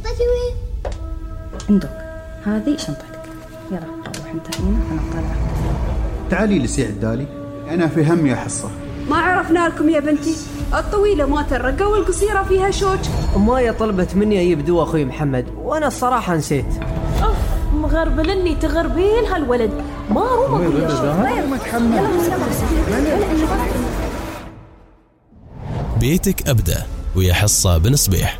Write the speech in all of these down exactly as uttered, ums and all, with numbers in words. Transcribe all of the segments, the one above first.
شنطتي وين؟ عندك هذه شنطتك، يلا روح انت هنا انا طالعه. تعالي لسي عدالي، انا في هم يا حصه. ما عرفنا لكم يا بنتي، الطويله ما ترقى والقصيره فيها شوج. مايا طلبت مني اجيب دواء اخوي محمد وانا الصراحه نسيت. اوف مغربلني تغربين هالولد، ما رومك ويا شو ما تحمل. بيتك أبدأ ويا حصة بن صبيح.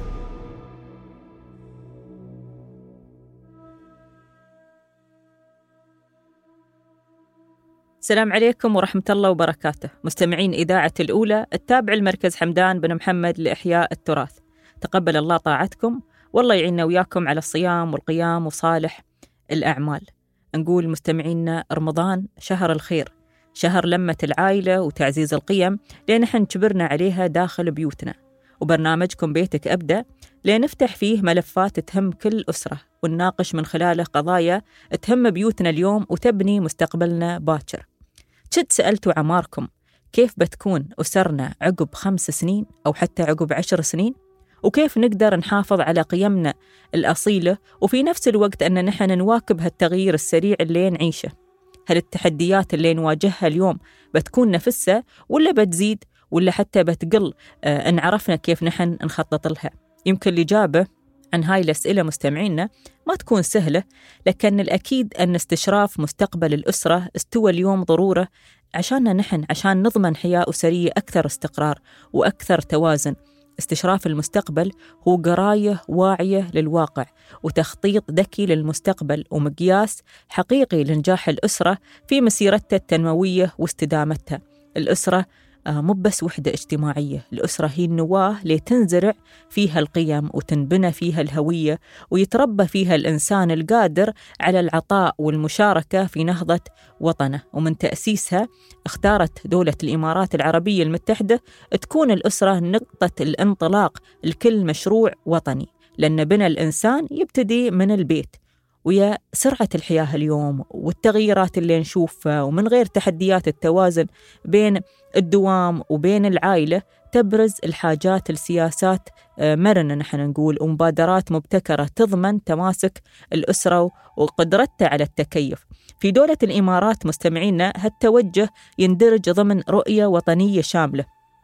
السلام عليكم ورحمة الله وبركاته. مستمعين إذاعة الأولى التابع المركز حمدان بن محمد لإحياء التراث، تقبل الله طاعتكم والله يعيننا وياكم على الصيام والقيام وصالح الأعمال. نقول مستمعينا رمضان شهر الخير، شهر لمة العائلة وتعزيز القيم لأن نحن كبرنا عليها داخل بيوتنا، وبرنامجكم بيتك أبدأ لنفتح فيه ملفات تهم كل أسرة ونناقش من خلاله قضايا تهم بيوتنا اليوم وتبني مستقبلنا باكر. شد سألتوا عماركم كيف بتكون أسرنا عقب خمس سنين أو حتى عقب عشر سنين؟ وكيف نقدر نحافظ على قيمنا الأصيلة وفي نفس الوقت أن نحن نواكب هالتغيير السريع اللي نعيشه؟ هل التحديات اللي نواجهها اليوم بتكون نفسها ولا بتزيد ولا حتى بتقل آه إن عرفنا كيف نحن نخطط لها؟ يمكن الإجابة عن هاي الأسئلة مستمعينا ما تكون سهلة، لكن الأكيد أن استشراف مستقبل الأسرة استوى اليوم ضرورة عشاننا نحن، عشان نضمن حياة أسرية أكثر استقرار وأكثر توازن. استشراف المستقبل هو قراية واعية للواقع وتخطيط ذكي للمستقبل ومقياس حقيقي لنجاح الأسرة في مسيرتها التنموية واستدامتها. الأسرة مو بس وحدة اجتماعية، الأسرة هي النواة لتنزرع فيها القيم وتنبنى فيها الهوية ويتربى فيها الإنسان القادر على العطاء والمشاركة في نهضة وطنه. ومن تأسيسها اختارت دولة الإمارات العربية المتحدة تكون الأسرة نقطة الانطلاق لكل مشروع وطني، لأن بنى الإنسان يبتدي من البيت. ويا سرعة الحياة اليوم والتغييرات اللي نشوفها ومن غير تحديات التوازن بين الدوام وبين العائلة تبرز الحاجات السياسات مرنة نحن نقول ومبادرات مبتكرة تضمن تماسك الأسرة وقدرتها على التكيف. في دولة الإمارات مستمعينا هالتوجه يندرج ضمن رؤية وطنية شاملة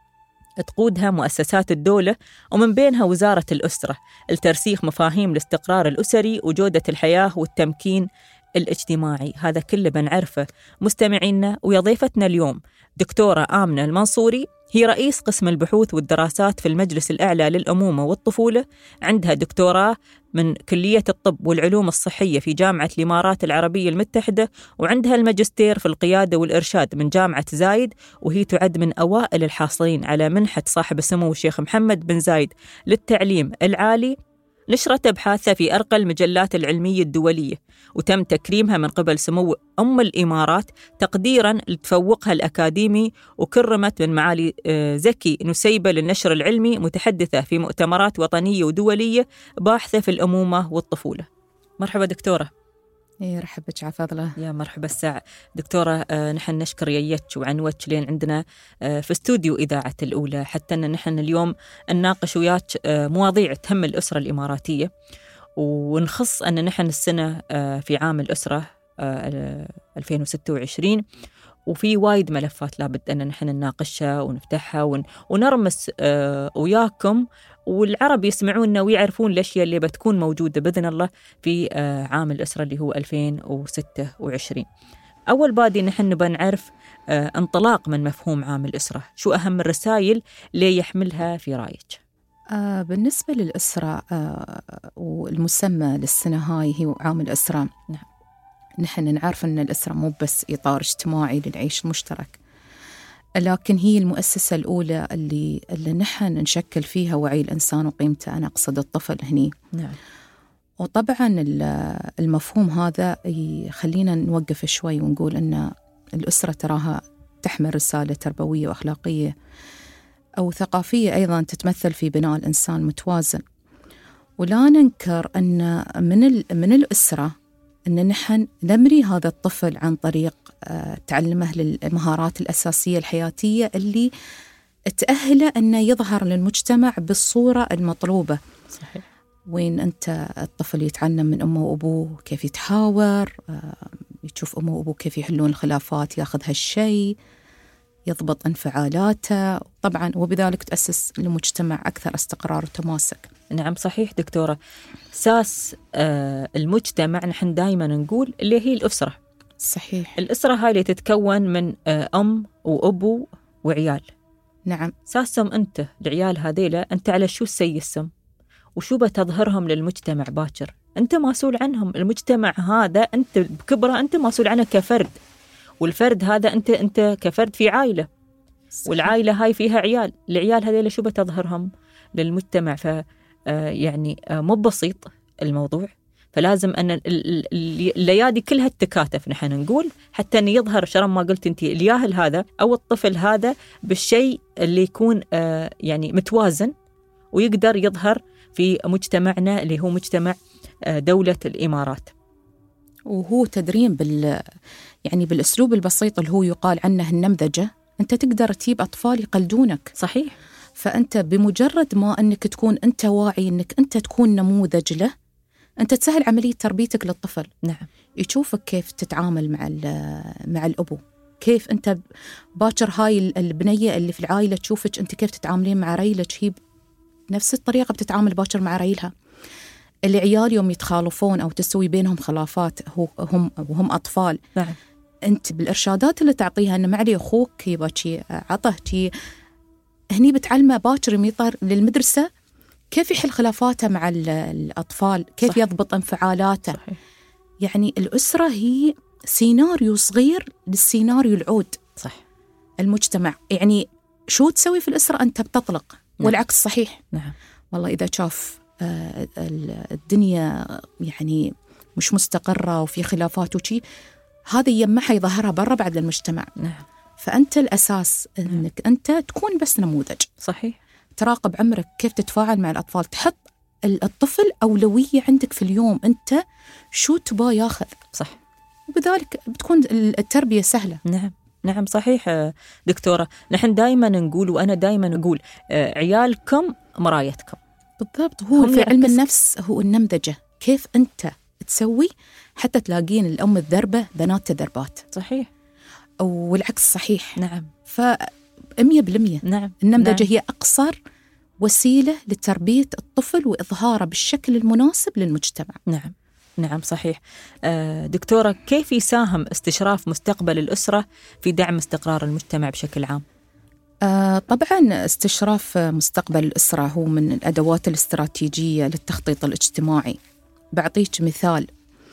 تقودها مؤسسات الدولة ومن بينها وزارة الأسرة لترسيخ مفاهيم الاستقرار الأسري وجودة الحياة والتمكين الاجتماعي. هذا كله بنعرفه مستمعينا. ويضيفتنا اليوم دكتورة آمنة المنصوري، هي رئيس قسم البحوث والدراسات في المجلس الأعلى للأمومة والطفولة، عندها دكتوراه من كلية الطب والعلوم الصحية في جامعة الإمارات العربية المتحدة، وعندها الماجستير في القيادة والإرشاد من جامعة زايد، وهي تعد من أوائل الحاصلين على منحة صاحب السمو الشيخ محمد بن زايد للتعليم العالي. نشرت أبحاثها في أرقى المجلات العلمية الدولية، وتم تكريمها من قبل سمو أم الإمارات تقديراً لتفوقها الأكاديمي، وكرمت من معالي زكي نسيبة للنشر العلمي متحدثة في مؤتمرات وطنية ودولية باحثة في الأمومة والطفولة. مرحبا دكتورة. إيه رحبك عفضلة. يا مرحبا الساعة دكتورة. آه نحن نشكر ييتك وعنوتك لين عندنا آه في استوديو إذاعة الأولى حتى أن نحن اليوم نناقش وياك آه مواضيع تهم الأسرة الإماراتية، ونخص أن نحن السنة آه في عام الأسرة آه ألفين وستة وعشرين، وفي وايد ملفات لابد أن نحن نناقشها ونفتحها ون... ونرمس آه وياكم والعرب يسمعوننا ويعرفون الأشياء اللي بتكون موجودة بإذن الله في آه عام الأسرة اللي هو ألفين وستة وعشرين. أول بادي نحن نبى نعرف آه انطلاق من مفهوم عام الأسرة، شو أهم الرسائل اللي يحملها في رأيك؟ آه بالنسبة للأسرة آه والمسمى للسنة هاي هي عام الأسرة. نعم. نحن نعرف أن الأسرة مو بس إطار اجتماعي للعيش المشترك، لكن هي المؤسسة الأولى اللي, اللي نحن نشكل فيها وعي الإنسان وقيمته. أنا أقصد الطفل هني. نعم. وطبعا المفهوم هذا يخلينا نوقف شوي ونقول أن الأسرة تراها تحمل رسالة تربوية وأخلاقية أو ثقافية أيضا تتمثل في بناء الإنسان متوازن. ولا ننكر أن من, من الأسرة أن نحن نمري هذا الطفل عن طريق تعلمه للمهارات الأساسية الحياتية اللي تأهله أنه يظهر للمجتمع بالصورة المطلوبة. صحيح. وين أنت الطفل يتعلم من أمه وأبوه كيف يتحاور، يشوف أمه وأبوه كيف يحلون الخلافات، ياخذ هالشيء، يضبط انفعالاته طبعا، وبذلك تأسس لمجتمع أكثر استقرار وتماسك. نعم صحيح دكتورة. أساس آه المجتمع نحن دائما نقول اللي هي الأسرة. صحيح. الأسرة هاي اللي تتكون من آه أم وأبو وعيال. نعم. أساسهم أنت العيال هذيلا أنت على شو السيسم وشو بتظهرهم للمجتمع باكر، أنت مسؤول عنهم. المجتمع هذا أنت بكبره أنت مسؤول عنه كفرد، والفرد هذا أنت أنت كفرد في عائلة. صحيح. والعائلة هاي فيها عيال، العيال هذيلا شو بتظهرهم للمجتمع. ف يعني مو بسيط الموضوع، فلازم أن الليادي كلها تتكاتف نحن نقول حتى أن يظهر شرم ما قلت أنت الياهل هذا أو الطفل هذا بالشيء اللي يكون يعني متوازن ويقدر يظهر في مجتمعنا اللي هو مجتمع دولة الإمارات. وهو تدريب بال يعني بالأسلوب البسيط اللي هو يقال عنه النمذجة، أنت تقدر تجيب أطفال يقلدونك. صحيح. فأنت بمجرد ما أنك تكون أنت واعي أنك أنت تكون نموذج له، أنت تسهل عملية تربيتك للطفل. نعم. يشوفك كيف تتعامل مع مع الأبو، كيف أنت باكر هاي البنية اللي في العائلة تشوفك أنت كيف تتعاملين مع ريلك، هي نفس الطريقة بتتعامل باكر مع ريلها. العيال يوم يتخالفون أو تسوي بينهم خلافات هم وهم أطفال. نعم. أنت بالإرشادات اللي تعطيها أن معلي أخوك يباكي عطهتي، هني بتعلمه باكر يميطر للمدرسة كيف يحل خلافاته مع الأطفال، كيف صح. يضبط انفعالاته. صحيح. يعني الأسرة هي سيناريو صغير للسيناريو العود. صح. المجتمع يعني شو تسوي في الأسرة أنت بتطلق. نعم. والعكس صحيح. نعم. والله إذا شاف الدنيا يعني مش مستقرة وفي خلافات وشي، هذا يمحى يظهرها برا بعد المجتمع. نعم. فأنت الأساس أنك أنت تكون بس نموذج. صحيح. تراقب عمرك كيف تتفاعل مع الأطفال، تحط الطفل أولوية عندك في اليوم، أنت شو تبغى ياخذ. صح. وبذلك بتكون التربية سهلة. نعم. نعم صحيح دكتورة. نحن دائما نقول وأنا دائما أقول عيالكم مرايتكم. بالضبط. هو في علم النفس هو النمذجة، كيف أنت تسوي حتى تلاقين الأم الذربة بنات تذربات. صحيح. والعكس صحيح. نعم. فمية بالمية. نعم. النمذجة. نعم. هي أقصر وسيلة لتربية الطفل وإظهاره بالشكل المناسب للمجتمع. نعم. نعم صحيح. دكتورة، كيف يساهم استشراف مستقبل الأسرة في دعم استقرار المجتمع بشكل عام؟ آه طبعا استشراف مستقبل الأسرة هو من الأدوات الاستراتيجية للتخطيط الاجتماعي. بعطيك مثال،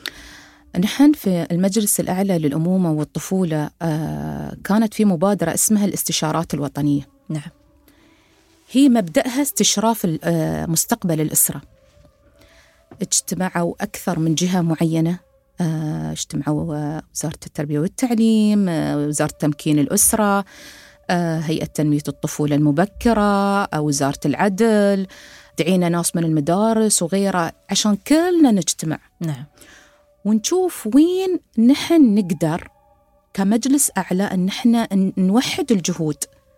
نحن في المجلس الأعلى للأمومة والطفولة آه كانت في مبادرة اسمها الاستشارات الوطنية. نعم. هي مبدأها استشراف آه مستقبل الأسرة. اجتمعوا أكثر من جهة معينة، آه اجتمعوا وزارة التربية والتعليم، آه وزارة تمكين الأسرة، هيئة تنمية الطفولة المبكرة، أو وزارة العدل، دعينا ناس من المدارس وغيرها عشان كلنا نجتمع. نعم. ونشوف وين نحن نقدر كمجلس أعلى أن نحن نوحد الجهود.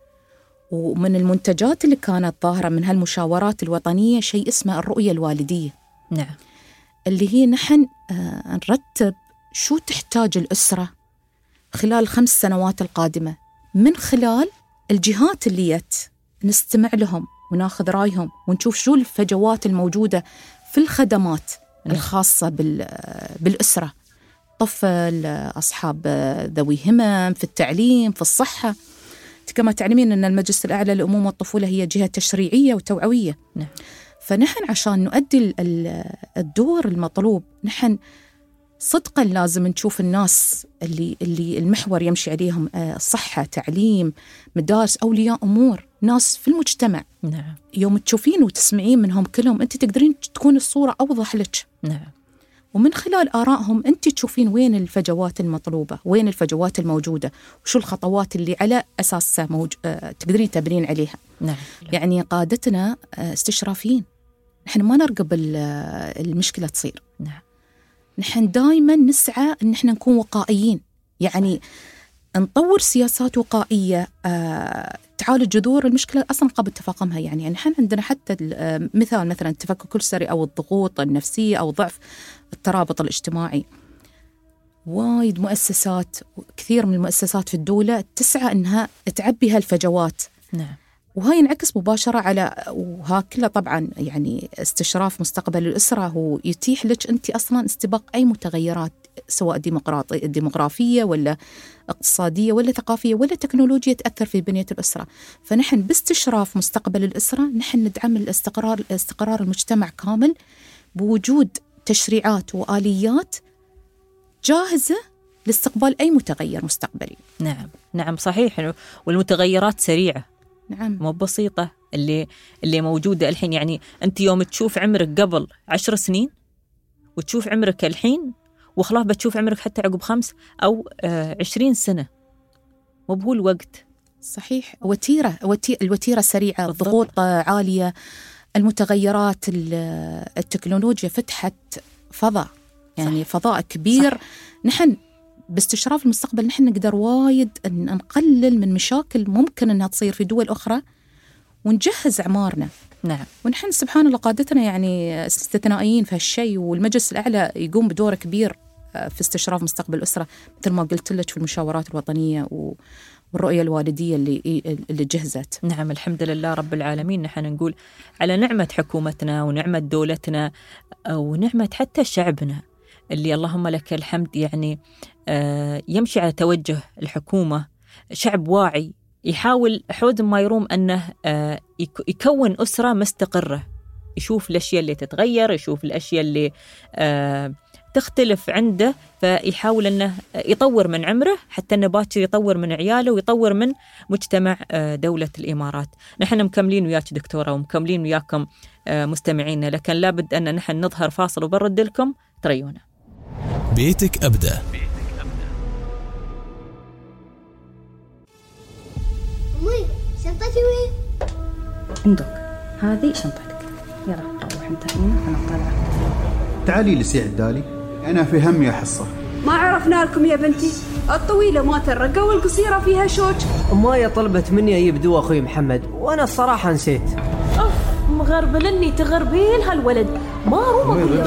ومن المنتجات اللي كانت ظاهرة من هالمشاورات الوطنية شيء اسمه الرؤية الوالدية. نعم. اللي هي نحن نرتب شو تحتاج الأسرة خلال الخمس سنوات القادمة، من خلال الجهات اللي يت نستمع لهم وناخذ رأيهم ونشوف شو الفجوات الموجودة في الخدمات الخاصة بالأسرة، طفل، أصحاب ذوي همم، في التعليم، في الصحة. كما تعلمين أن المجلس الأعلى للأمومة والطفولة هي جهة تشريعية وتوعوية. نعم. فنحن عشان نؤدي الدور المطلوب، نحن صدقا لازم نشوف الناس اللي اللي المحور يمشي عليهم صحة، تعليم، مدارس، أولياء أمور، ناس في المجتمع. نعم. يوم تشوفين وتسمعين منهم كلهم أنت تقدرين تكون الصورة أوضح لك. نعم. ومن خلال آرائهم أنت تشوفين وين الفجوات المطلوبة، وين الفجوات الموجودة، وشو الخطوات اللي على أساسها موج... تقدرين تبنين عليها. نعم. يعني قادتنا استشرافيين، نحن ما نرقب المشكلة تصير. نعم. نحن دائما نسعى أن نحن نكون وقائيين، يعني نطور سياسات وقائية تعالج جذور المشكلة أصلا قبل تفاقمها. يعني نحن عندنا حتى مثال مثلا التفكك الأسري أو الضغوط النفسية أو ضعف الترابط الاجتماعي، وايد مؤسسات كثير من المؤسسات في الدولة تسعى أنها تعبي هالفجوات. نعم. وهاي ينعكس مباشرة على وها كله طبعا يعني استشراف مستقبل الأسرة هو يتيح لك أنت أصلا استباق أي متغيرات سواء ديمقراطية ديموغرافية ولا اقتصادية ولا ثقافية ولا تكنولوجيا تأثر في بنية الأسرة. فنحن باستشراف مستقبل الأسرة نحن ندعم الاستقرار استقرار المجتمع كامل بوجود تشريعات وآليات جاهزة لاستقبال أي متغير مستقبلي. نعم نعم صحيح. والمتغيرات سريعة، نعم مو بسيطة اللي اللي موجودة الحين. يعني أنت يوم تشوف عمرك قبل عشر سنين وتشوف عمرك الحين وخلاص بتشوف عمرك حتى عقب خمس أو آه عشرين سنة، مو بهو الوقت. صحيح. وتيرة وتي الوتيرة سريعة، الضغوط عالية، المتغيرات، التكنولوجيا فتحت فضاء يعني صح. فضاء كبير. صح. نحن باستشراف المستقبل نحن نقدر وايد أن نقلل من مشاكل ممكن أنها تصير في دول أخرى ونجهز أعمارنا. نعم. ونحن سبحان الله قادتنا يعني استثنائيين في هالشيء، والمجلس الأعلى يقوم بدور كبير في استشراف مستقبل الأسرة مثل ما قلت لك في المشاورات الوطنية والرؤية الوالدية اللي اللي جهزت. نعم الحمد لله رب العالمين. نحن نقول على نعمة حكومتنا ونعمة دولتنا ونعمة حتى شعبنا اللي اللهم لك الحمد يعني يمشي على توجه الحكومة. شعب واعي يحاول حود ما يروم أنه يكون أسرة مستقرة، يشوف الأشياء اللي تتغير، يشوف الأشياء اللي تختلف عنده، فيحاول أنه يطور من عمره حتى أنه باكر يطور من عياله ويطور من مجتمع دولة الإمارات. نحن مكملين وياك دكتورة ومكملين وياكم مستمعينا، لكن لابد أن نحن نظهر فاصل وبرد لكم تريونا. بيتك أبدأ. أمي شنطتي وين؟ عندك هذه شنطتك، يلا روح انت هنا أنا طالعة. تعالي لسي عدالي، أنا في هم يا حصة. ما عرفنا لكم يا بنتي، الطويلة ما ترقى والقصيرة فيها شوك. أمايا طلبت مني أجيب دواء أخوي محمد وأنا الصراحة نسيت. أوف مغربلني تغربين هالولد، ما رومك ويا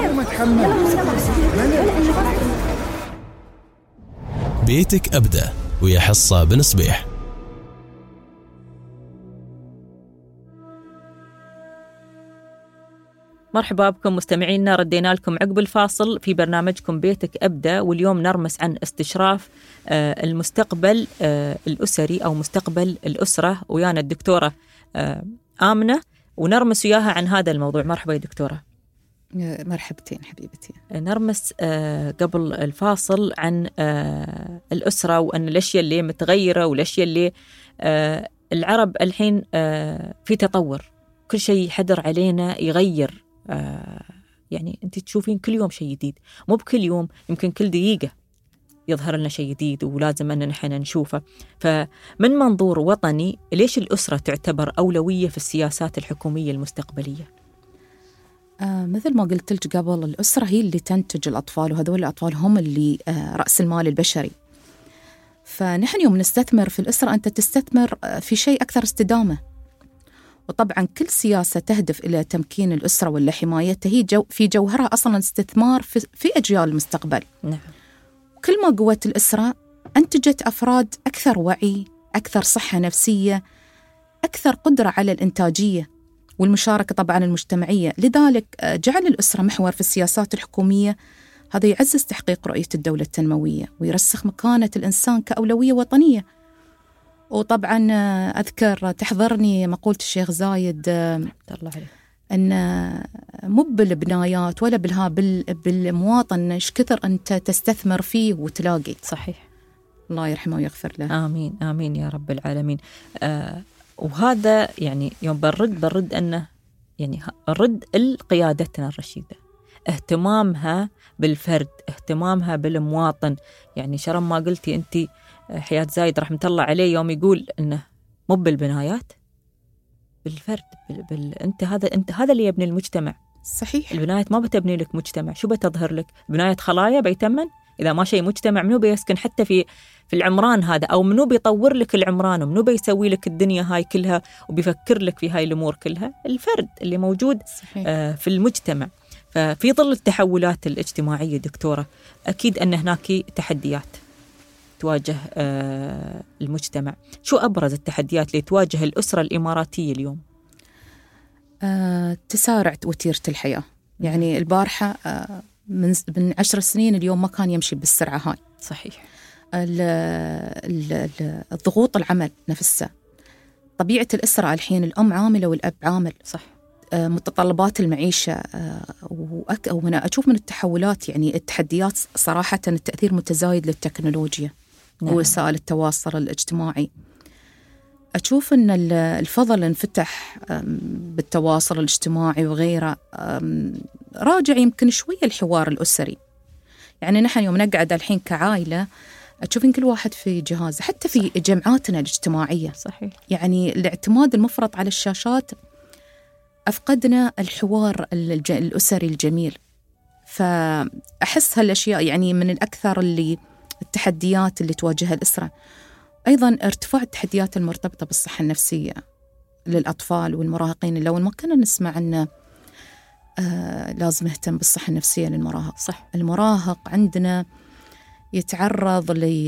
بيتك أبدأ ويا حصة بن صبيح. مرحبا بكم مستمعينا، ردينا لكم عقب الفاصل في برنامجكم بيتك أبدأ، واليوم نرمس عن استشراف آه المستقبل آه الأسري أو مستقبل الأسرة، ويانا الدكتورة آه آمنة ونرمس وياها عن هذا الموضوع. مرحبا يا دكتورة. مرحبتين حبيبتي. نرمس آه قبل الفاصل عن آه الأسرة وأن الأشياء اللي متغيرة والأشياء اللي آه العرب الحين آه في تطور، كل شيء حدر علينا يغير. آه يعني أنت تشوفين كل يوم شيء جديد، مو بكل يوم، يمكن كل دقيقة يظهر لنا شيء جديد ولازم أن نحن نشوفه. فمن منظور وطني ليش الأسرة تعتبر أولوية في السياسات الحكومية المستقبلية؟ آه مثل ما قلت لك قبل، الأسرة هي اللي تنتج الأطفال، وهذول الأطفال هم اللي آه رأس المال البشري. فنحن يوم نستثمر في الأسرة أنت تستثمر في شيء أكثر استدامة. وطبعا كل سياسة تهدف إلى تمكين الأسرة ولا حمايتها هي جو في جوهرها أصلا استثمار في, في أجيال المستقبل. نعم. كل ما قوت الأسرة أنتجت أفراد أكثر وعي، أكثر صحة نفسية، أكثر قدرة على الإنتاجية والمشاركة طبعا المجتمعية. لذلك جعل الأسرة محور في السياسات الحكومية. هذا يعزز تحقيق رؤية الدولة التنموية ويرسخ مكانة الإنسان كأولوية وطنية. وطبعا أذكر تحضرني مقولة الشيخ زايد الله عليه أن مو بالبنايات ولا بالها بالمواطن إيش كثر أنت تستثمر فيه وتلاقي. صحيح. الله يرحمه ويغفر له. آمين آمين يا رب العالمين. آه وهذا يعني يوم برد برد أنه يعني الرد لقيادتنا الرشيدة، اهتمامها بالفرد، اهتمامها بالمواطن. يعني شرم ما قلتي أنت حياة زايد رحمة الله عليه يوم يقول إنه مو بالبنايات، بالفرد، بال... بال... أنت هذا أنت هذا اللي يبني المجتمع. صحيح. البنايات ما بتبني لك مجتمع، شو بتظهر لك؟ بناية خلايا بيتمن إذا ما شيء مجتمع منو بيسكن حتى في في العمران هذا، أو منو بيطور لك العمران، ومنو بيسوي لك الدنيا هاي كلها وبيفكر لك في هاي الأمور كلها؟ الفرد اللي موجود آه في المجتمع. ففي ظل التحولات الاجتماعية دكتورة، أكيد أن هناك تحديات تواجه آه المجتمع. شو أبرز التحديات اللي تواجه الأسرة الإماراتية اليوم؟ آه تسارع وتيرة الحياة. يعني البارحة آه من من عشر سنين اليوم ما كان يمشي بالسرعة هاي. صحيح. الضغوط العمل نفسها، طبيعة الأسرة الحين، الأم عاملة والأب عامل. صح. متطلبات المعيشة، وأنا أشوف من التحولات يعني التحديات صراحة التأثير متزايد للتكنولوجيا. نعم. ووسائل التواصل الاجتماعي. أشوف أن الفضل انفتح بالتواصل الاجتماعي وغيره، راجع يمكن شوية الحوار الأسري. يعني نحن يوم نقعد الحين كعائلة تشوفين كل واحد في جهازه، حتى في صح. جمعاتنا الاجتماعية. صحيح. يعني الاعتماد المفرط على الشاشات أفقدنا الحوار الأسري الجميل. فأحس هالأشياء يعني من الأكثر اللي التحديات اللي تواجهها الأسرة. أيضا ارتفاع التحديات المرتبطة بالصحة النفسية للأطفال والمراهقين. لو ما كنا نسمع أن آه لازم نهتم بالصحة النفسية للمراهق. صح. المراهق عندنا يتعرض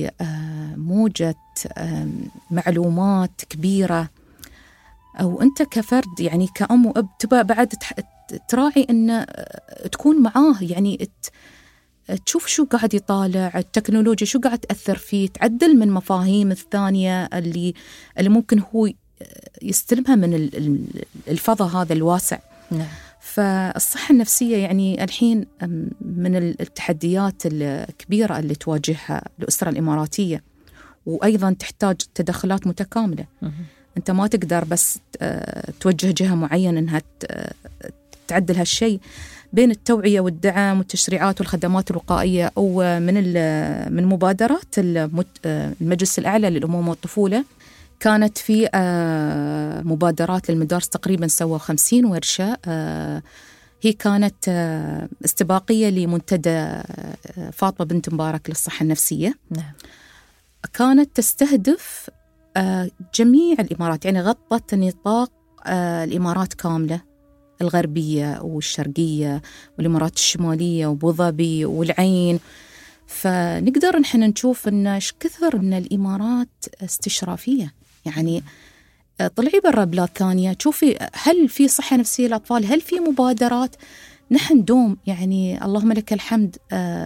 لموجة آه معلومات كبيرة، أو أنت كفرد يعني كأم وأب تبقى بعد تراعي أن تكون معاه، يعني تشوف شو قاعد يطالع، التكنولوجيا شو قاعد تأثر فيه، تعدل من مفاهيم الثانية اللي اللي ممكن هو يستلمها من الفضاء هذا الواسع. نعم. فالصحة النفسية يعني الحين من التحديات الكبيرة اللي تواجهها الأسرة الإماراتية، وأيضا تحتاج تدخلات متكاملة. م- أنت ما تقدر بس توجه جهة معينة أنها تعدل هالشيء. بين التوعية والدعم والتشريعات والخدمات الوقائية، أو من من مبادرات المجلس الأعلى للأمومة والطفولة، كانت في مبادرات للمدارس تقريبا سووا خمسين ورشة. هي كانت استباقية لمنتدى فاطمة بنت مبارك للصحة النفسية. نعم. كانت تستهدف جميع الإمارات، يعني غطت نطاق الإمارات كاملة، الغربية والشرقية والإمارات الشمالية وأبوظبي والعين. فنقدر نحن نشوف إن إيش كثر إن الإمارات استشرافية. يعني طلعي برا بلاد ثانية تشوفي هل في صحة نفسية للأطفال، هل في مبادرات. نحن دوم يعني اللهم لك الحمد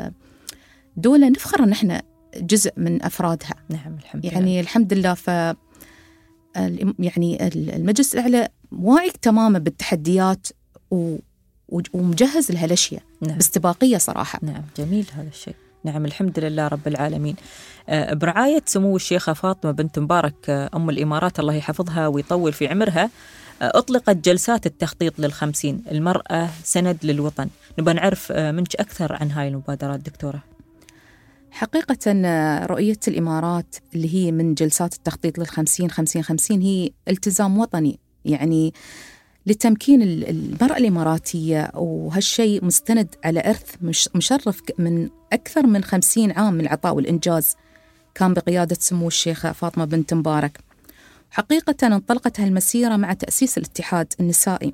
دولة نفخر إن نحن جزء من أفرادها. نعم الحمد يعني لله. الحمد لله. ف يعني المجلس الأعلى واعي تماما بالتحديات و... ومجهز لها الأشياء. نعم. باستباقية صراحة. نعم جميل هذا الشيء. نعم الحمد لله رب العالمين. برعاية سمو الشيخة فاطمة بنت مبارك أم الإمارات الله يحفظها ويطول في عمرها، أطلقت جلسات التخطيط للخمسين، المرأة سند للوطن. نبغى نعرف منك أكثر عن هاي المبادرات دكتورة. حقيقة رؤية الإمارات اللي هي من جلسات التخطيط للخمسين خمسين خمسين هي التزام وطني، يعني لتمكين المرأة الإماراتية، وهالشيء مستند على إرث مشرف من أكثر من خمسين عام من العطاء والإنجاز، كان بقيادة سمو الشيخة فاطمة بنت مبارك. حقيقة انطلقت هالمسيرة مع تأسيس الاتحاد النسائي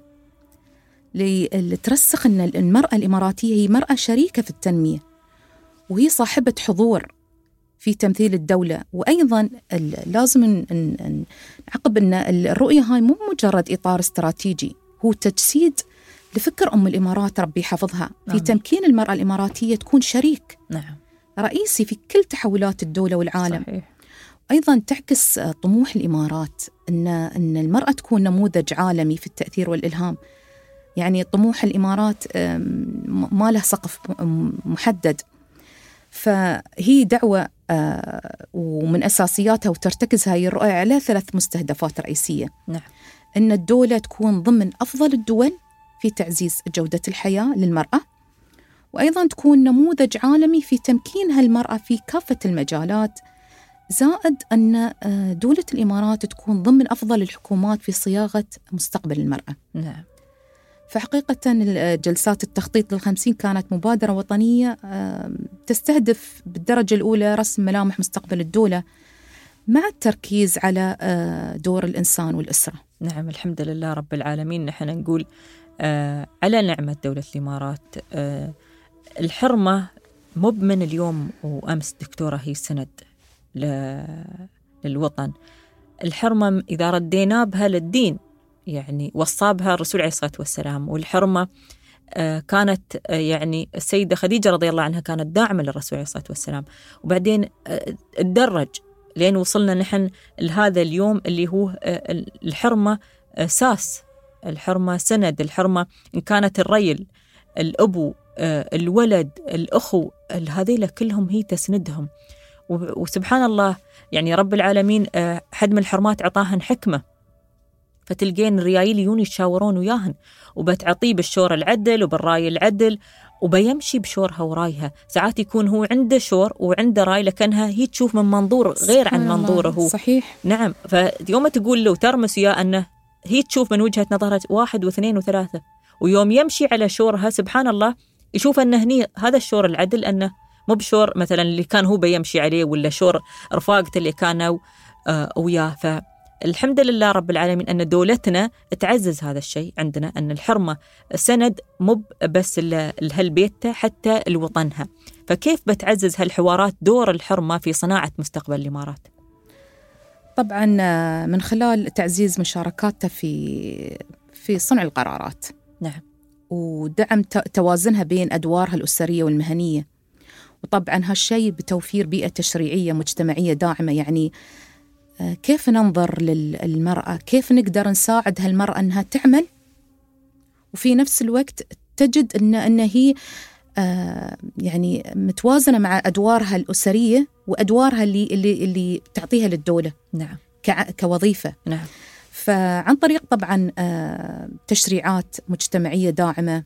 لترسخ أن المرأة الإماراتية هي مرأة شريكة في التنمية، وهي صاحبة حضور في تمثيل الدولة. وأيضا لازم نعقب أن الرؤية هاي مو مجرد إطار استراتيجي، هو تجسيد لفكر أم الإمارات ربي حفظها في نعم. تمكين المرأة الإماراتية تكون شريك نعم. رئيسي في كل تحولات الدولة والعالم. صحيح. أيضا تعكس طموح الإمارات أن أن المرأة تكون نموذج عالمي في التأثير والإلهام. يعني طموح الإمارات ما له سقف محدد، فهي دعوة ومن أساسياتها وترتكز هاي الرؤية على ثلاث مستهدفات رئيسية. نعم. أن الدولة تكون ضمن أفضل الدول في تعزيز جودة الحياة للمرأة، وأيضا تكون نموذج عالمي في تمكين هالمرأة في كافة المجالات، زائد أن دولة الإمارات تكون ضمن أفضل الحكومات في صياغة مستقبل المرأة. نعم. فحقيقة جلسات التخطيط للخمسين كانت مبادرة وطنية تستهدف بالدرجة الأولى رسم ملامح مستقبل الدولة مع التركيز على دور الإنسان والأسرة. نعم، الحمد لله رب العالمين. نحن نقول آه على نعمة دولة الإمارات. آه الحرمة مو من اليوم وأمس دكتورة، هي سند للوطن. الحرمة إذا ردينا بها للدين، يعني وصابها الرسول عليه الصلاة والسلام. والحرمة آه كانت آه يعني السيدة خديجة رضي الله عنها كانت داعمة للرسول عليه الصلاة والسلام، وبعدين آه تدرج لين وصلنا نحن لهذا اليوم اللي هو آه الحرمة آه ساس، الحرمة سند، الحرمة إن كانت الريل، الأبو، آه الولد، الأخو، هذيلا كلهم هي تسندهم. وسبحان الله يعني رب العالمين آه حد من الحرمات عطاهن حكمة، فتلقين الريايل يجون يتشاورون وياهن، وبتعطيه بالشور العدل وبالراي العدل، وبيمشي بشورها ورايها. ساعات يكون هو عنده شور وعنده راي، لكنها هي تشوف من منظور غير عن منظوره هو. صحيح. نعم. فيوم تقول له ترمس يا أنه هي تشوف من وجهة نظرها واحد واثنين وثلاثة، ويوم يمشي على شورها سبحان الله يشوف أنه هني هذا الشور العدل، أنه مو بشور مثلا اللي كان هو بيمشي عليه، ولا شور رفاقته اللي كانوا آه وياه. فالحمد لله رب العالمين أن دولتنا تعزز هذا الشيء عندنا، أن الحرمة سند مو بس لهالبيت حتى لوطنها. فكيف بتعزز هالحوارات دور الحرمة في صناعة مستقبل الإمارات؟ طبعا من خلال تعزيز مشاركاتها في في صنع القرارات. نعم. ودعم توازنها بين أدوارها الأسرية والمهنية، وطبعا هالشيء بتوفير بيئة تشريعية مجتمعية داعمة. يعني كيف ننظر للمرأة، كيف نقدر نساعد هالمرأة أنها تعمل وفي نفس الوقت تجد أن أن هي يعني متوازنة مع أدوارها الأسرية وأدوارها اللي اللي اللي تعطيها للدولة. نعم. كوظيفة. نعم. فعن طريق طبعا تشريعات مجتمعية داعمة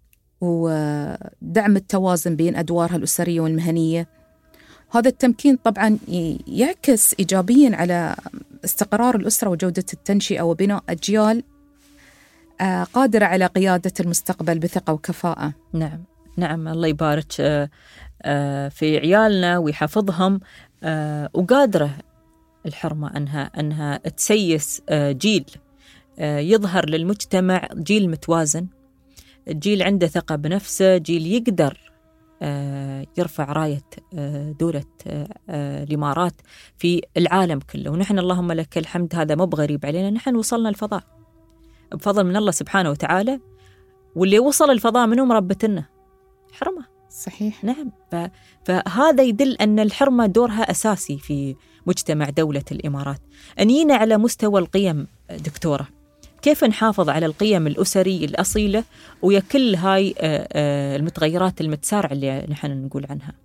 ودعم التوازن بين أدوارها الأسرية والمهنية. هذا التمكين طبعا يعكس إيجابيا على استقرار الأسرة وجودة التنشئة وبناء أجيال قادرة على قيادة المستقبل بثقة وكفاءة. نعم. نعم، الله يبارك في عيالنا ويحفظهم، وقادرة الحرمة أنها أنها تسيس جيل يظهر للمجتمع، جيل متوازن، جيل عنده ثقة بنفسه، جيل يقدر يرفع راية دولة الإمارات في العالم كله. ونحن اللهم لك الحمد هذا مو بغريب علينا، نحن وصلنا الفضاء بفضل من الله سبحانه وتعالى، واللي وصل الفضاء منهم ربتنا حرمة. صحيح. نعم. فهذا يدل أن الحرمة دورها أساسي في مجتمع دولة الإمارات. أنينا على مستوى القيم دكتورة، كيف نحافظ على القيم الأسرية الأصيلة ويا كل هاي المتغيرات المتسارعة اللي نحن نقول عنها؟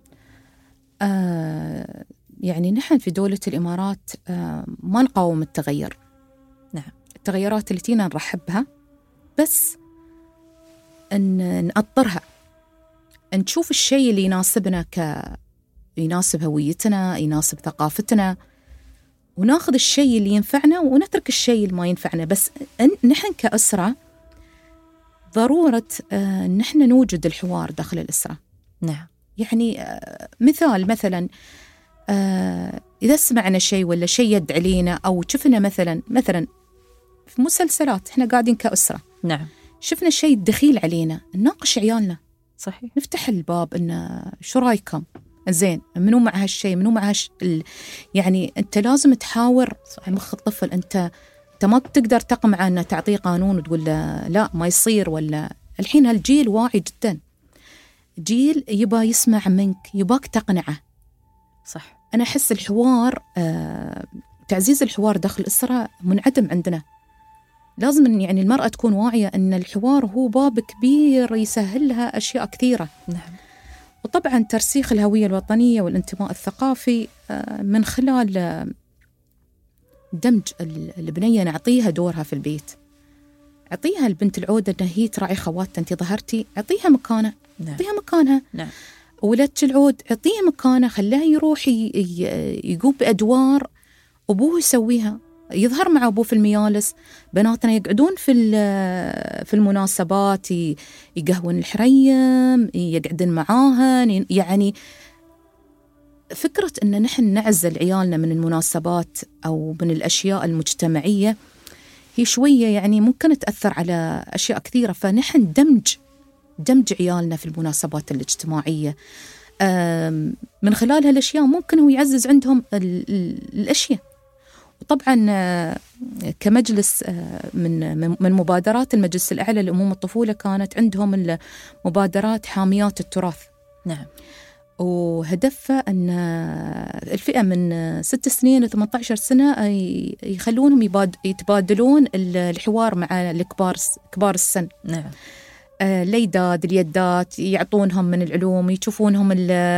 آه يعني نحن في دولة الإمارات آه ما نقاوم التغير. نعم. التغيرات اللي تينا نرحبها، بس أن نأطرها، نشوف الشيء اللي يناسبنا، ك يناسب هويتنا، يناسب ثقافتنا، وناخذ الشيء اللي ينفعنا ونترك الشيء اللي ما ينفعنا. بس نحن كأسرة ضرورة آه نحن نوجد الحوار داخل الأسرة. نعم. يعني آه مثال مثلا آه إذا سمعنا شيء ولا شيء يد علينا، أو شفنا مثلا مثلا في مسلسلات، إحنا قاعدين كأسرة. نعم. شفنا شيء دخيل علينا، نناقش عيالنا. صحيح. نفتح الباب إن شو رأيكم؟ زين، منو مع هالشيء، منو مع هالش ال... يعني أنت لازم تحاور مخ الطفل. أنت أنت ما تقدر تقمع أن تعطيه قانون وتقول له لا ما يصير. ولا الحين هالجيل واعي جدا، جيل يبا يسمع منك، يباك تقنعه. صح. أنا أحس الحوار آه... تعزيز الحوار داخل الأسرة منعدم عندنا. لازم يعني المرأة تكون واعية أن الحوار هو باب كبير يسهل لها أشياء كثيرة. نعم. وطبعا ترسيخ الهوية الوطنية والانتماء الثقافي من خلال دمج البنية، نعطيها دورها في البيت، أعطيها البنت العودة أنها هي تراعي خواتها، أنت ظهرتي، أعطيها مكانة. نعم. أعطيها مكانها. نعم. ولدك العود أعطيها مكانة، خليها يروح يقوم بأدوار أبوه يسويها. يظهر مع أبوه في الميالس. بناتنا يقعدون في في المناسبات يقهون الحريم، يقعدون معاهن. يعني فكرة أن نحن نعزل عيالنا من المناسبات أو من الأشياء المجتمعية هي شوية يعني ممكن تأثر على أشياء كثيرة. فنحن دمج دمج عيالنا في المناسبات الاجتماعية من خلال هالأشياء ممكن هو يعزز عندهم الأشياء. وطبعا كمجلس من من مبادرات المجلس الأعلى لأمومة الطفولة كانت عندهم المبادرات حاميات التراث. نعم. وهدفها أن الفئة من ست سنين لثمانية عشر سنة يخلونهم يتبادلون الحوار مع الكبار كبار السن. نعم. الليدات اليدات يعطونهم من العلوم، يشوفونهم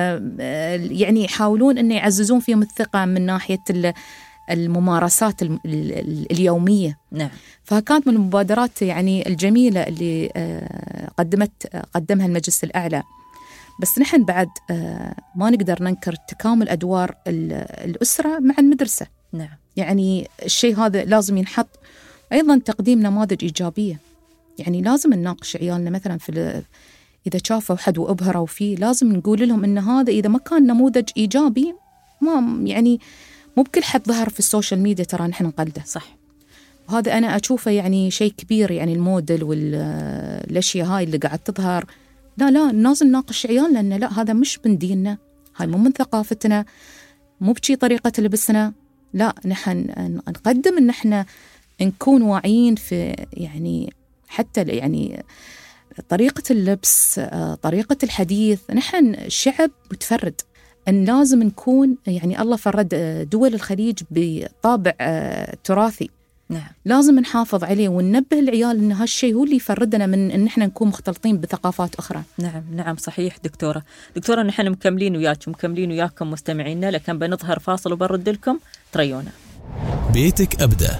يعني يحاولون أن يعززون فيهم الثقة من ناحية الممارسات اليومية. نعم. فكانت من المبادرات يعني الجميلة اللي قدمت قدمها المجلس الأعلى. بس نحن بعد ما نقدر ننكر تكامل أدوار الأسرة مع المدرسة. نعم. يعني الشيء هذا لازم ينحط. أيضا تقديم نماذج إيجابية، يعني لازم نناقش عيالنا مثلا في إذا شافوا حد وأبهروا فيه لازم نقول لهم إن هذا إذا ما كان نموذج إيجابي ما يعني مو بكل حد ظهر في السوشيال ميديا ترى نحن نقلده. صح. وهذا أنا أشوفه يعني شيء كبير، يعني الموديل والأشياء هاي اللي قاعد تظهر لا لا لازم نناقش عيالنا إن لا هذا مش من ديننا، هاي مو من ثقافتنا، مو بشي طريقة لبسنا. لا نحن نقدم إن إحنا نكون واعيين في يعني حتى يعني طريقة اللبس، طريقة الحديث. نحن شعب متفرد، أن لازم نكون يعني الله فرد دول الخليج بطابع تراثي. نعم. لازم نحافظ عليه وننبه العيال أن هالشيء هو اللي يفردنا من أن احنا نكون مختلطين بثقافات أخرى. نعم نعم صحيح دكتورة. دكتورة نحن مكملين وياكم مكملين وياكم مستمعينا، لكن بنظهر فاصل وبرد لكم تريونا. بيتك أبدأ.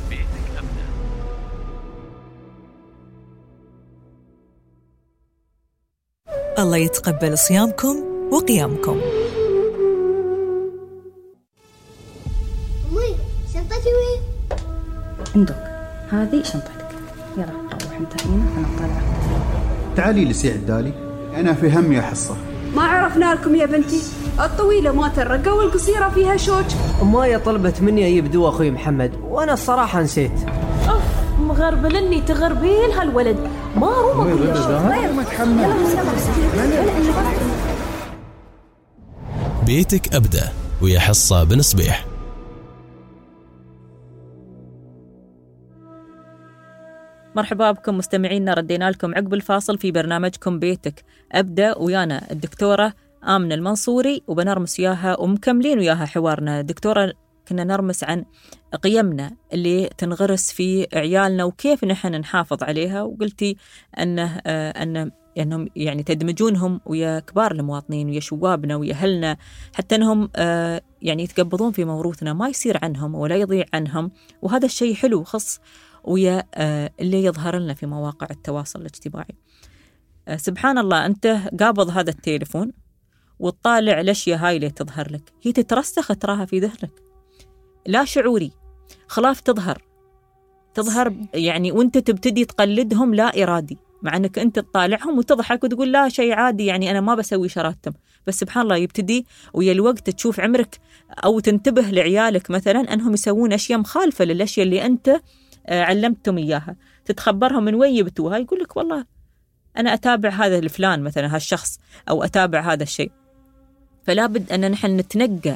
الله يتقبل صيامكم وقيامكم. أمي شنطتي وين؟ عندك هذه شنطتك، يلا روح انت هنا انا طالعه. تعالي لسي عدالي، انا في هم يا حصه. ما عرفنا لكم يا بنتي، الطويله ما ترقى والقصيره فيها شوج. امايا طلبت مني اجيب دواء اخوي محمد وانا الصراحه نسيت. اوف مغربلني تغربيل هالولد، ما رومه كل شيء. بيتك أبدأ ويا حصة بن صبيح. مرحبا بكم مستمعينا، ردينا لكم عقب الفاصل في برنامجكم بيتك أبدأ، ويانا الدكتورة آمنة المنصوري وبنرمس وياها ومكملين وياها حوارنا. دكتورة كنا نرمس عن قيمنا اللي تنغرس في عيالنا وكيف نحن نحافظ عليها، وقلتي أنه آه أن أنهم يعني تدمجونهم ويا كبار المواطنين ويا شوابنا ويا أهلنا، حتى أنهم آه يعني يتقبضون في موروثنا ما يصير عنهم ولا يضيع عنهم. وهذا الشيء حلو خص ويا آه اللي يظهر لنا في مواقع التواصل الاجتماعي. آه سبحان الله، أنت قابض هذا التليفون وتطالع الأشياء هاي اللي تظهر لك، هي تترسخ تراها في ذهنك لا شعوري، خلاف تظهر تظهر يعني وانت تبتدي تقلدهم لا إرادي، مع أنك أنت تطالعهم وتضحك وتقول لا شيء عادي، يعني أنا ما بسوي شراتهم. بس سبحان الله يبتدي ويا الوقت تشوف عمرك أو تنتبه لعيالك مثلا أنهم يسوون أشياء مخالفة للأشياء اللي أنت علمتهم إياها، تتخبرهم من وين يبتوها، يقول لك والله أنا أتابع هذا الفلان مثلا هالشخص أو أتابع هذا الشيء. فلا بد أن نحن نتنقى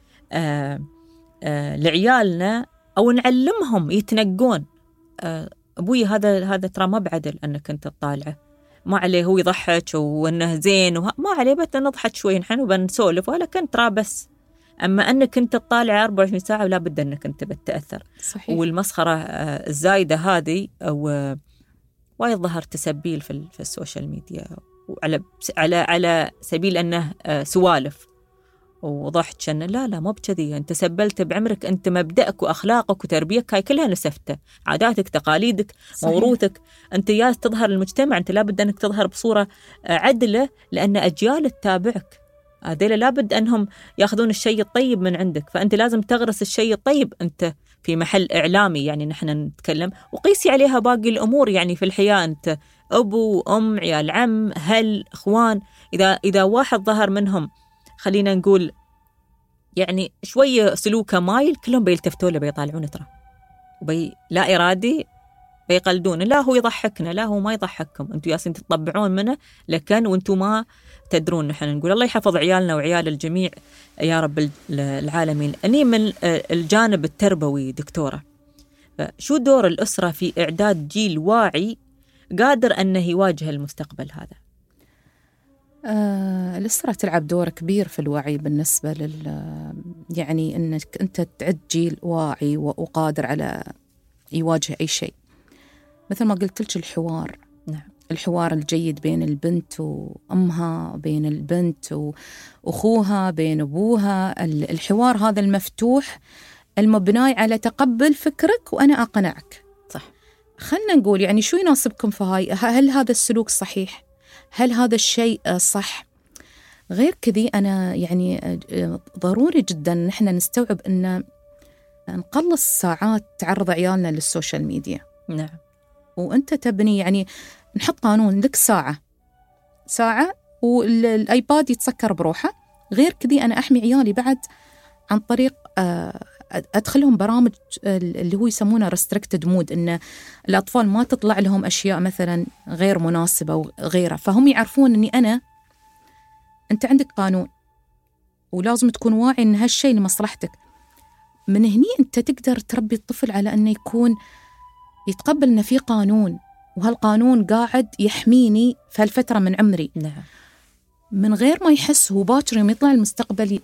آه آه لعيالنا أو نعلمهم يتنقون. آه أبوي هذا هذا ترى ما بعدل أنك أنت تطالعه، ما عليه هو يضحك وأنه زين وما عليه، بس نضحك شوي نحن وبنسولف ولكن ترى بس. أما أنك أنت تطالع أربعة وعشرين ساعة ولا بد أنك أنت بتتأثر. صحيح. والمسخرة آه الزايدة هذه أو آه وايد ظهر تسبيل في, في السوشيال ميديا وعلى على على سبيل أنه آه سوالف وضحك أنه لا لا مو بكذي، أنت سبلت بعمرك، أنت مبدأك وأخلاقك وتربيتك هاي كلها نسفته، عاداتك تقاليدك صحيح. موروثك، أنت ياس تظهر للمجتمع، أنت لابد أنك تظهر بصورة عدلة لأن أجيال تتابعك، هذيلا لابد أنهم يأخذون الشيء الطيب من عندك، فأنت لازم تغرس الشيء الطيب أنت في محل إعلامي يعني نحن نتكلم، وقيسي عليها باقي الأمور يعني في الحياة. أنت أبو أم عيال عم هل إخوان، إذا إذا واحد ظهر منهم خلينا نقول يعني شوية سلوكه مايل، كلهم بيلتفتوا له بيطالعون ترى، وبي لا إرادي بيقلدون. لا هو يضحكنا، لا هو ما يضحككم، أنتوا ياسين تطبعون منه لكن وأنتوا ما تدرون. نحن نقول الله يحفظ عيالنا وعيال الجميع يا رب العالمين. أني من الجانب التربوي دكتورة، شو دور الأسرة في إعداد جيل واعي قادر أنه يواجه المستقبل هذا؟ آه، الأسرة تلعب دور كبير في الوعي بالنسبة لل يعني أنك أنت تعد جيل واعي وقادر على يواجه أي شيء. مثل ما قلت لك الحوار، نعم. الحوار الجيد بين البنت وأمها، بين البنت وأخوها، بين أبوها، الحوار هذا المفتوح المبني على تقبل فكرك وأنا أقنعك. صح. خلنا نقول يعني شو يناسبكم في هاي، هل هذا السلوك صحيح؟ هل هذا الشيء صح؟ غير كذي أنا يعني ضروري جدا نحن نستوعب أن نقلص ساعات تعرض عيالنا للسوشيال ميديا. نعم. وأنت تبني يعني نحط قانون لك ساعة ساعة والآيباد يتسكر بروحه. غير كذي أنا أحمي عيالي بعد عن طريق أدخلهم برامج اللي هو يسمونه restricted mood، إن الأطفال ما تطلع لهم أشياء مثلا غير مناسبة وغيرها، فهم يعرفون أني أنا أنت عندك قانون ولازم تكون واعي أن هالشيء لمصلحتك. من هني أنت تقدر تربي الطفل على أنه يكون يتقبل أن في قانون، وهالقانون قاعد يحميني في هالفترة من عمري. نعم. من غير ما يحس هو باكر يوم يطلع المستقبل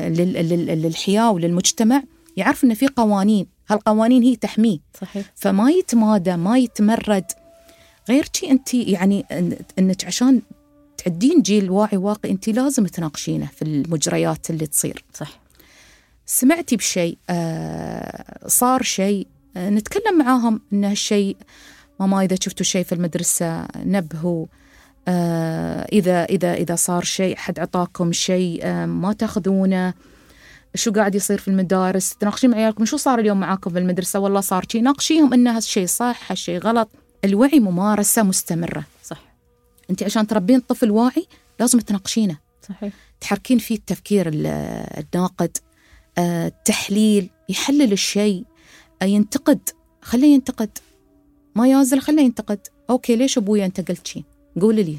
للحياة وللمجتمع يعرف أن في قوانين، هالقوانين هي تحميه. صحيح. فما يتمادى، ما يتمرد. غير شيء أنت يعني أنك عشان تعدين جيل واعي واقعي أنت لازم تناقشينه في المجريات اللي تصير. صح. سمعتي بشيء، آه صار شيء، آه نتكلم معاهم أن هالشيء ماما إذا شفتوا شيء في المدرسة نبهوا، آه إذا إذا إذا صار شيء حد عطاكم شيء آه ما تاخذونه، شو قاعد يصير في المدارس، تناقشين مع عيالكم شو صار اليوم معاكم في المدرسة، والله صار شيء، ناقشيهم إن هالشيء صح هالشيء غلط. الوعي ممارسة مستمرة. صح. أنت عشان تربين طفل واعي لازم تناقشينه. صحيح. تحركين فيه التفكير الناقد، آه التحليل، يحلل الشيء، آه ينتقد، خليه ينتقد، ما يازل خليه ينتقد. أوكي ليش أبويا أنت قلت شيء؟ قول لي.